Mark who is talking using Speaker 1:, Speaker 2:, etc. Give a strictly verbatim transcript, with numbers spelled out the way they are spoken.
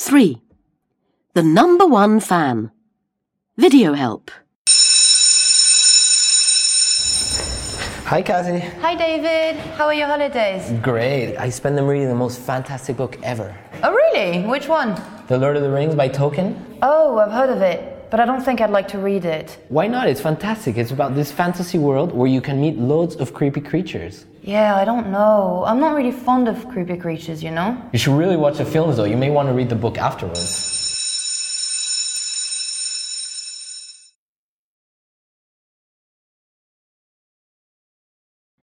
Speaker 1: three. The number one fan. Video help.
Speaker 2: Hi, Cassie.
Speaker 3: Hi, David. How are your holidays?
Speaker 2: Great. I spend them reading the most fantastic book ever.
Speaker 3: Oh, really? Which one?
Speaker 2: The Lord of the Rings by Tolkien.
Speaker 3: Oh, I've heard of it, but I don't think I'd like to read it.
Speaker 2: Why not? It's fantastic. It's about this fantasy world where you can meet loads of creepy creatures.
Speaker 3: Yeah, I don't know. I'm not really fond of creepy creatures, you know?
Speaker 2: You should really watch the films, though. You may want to read the book afterwards.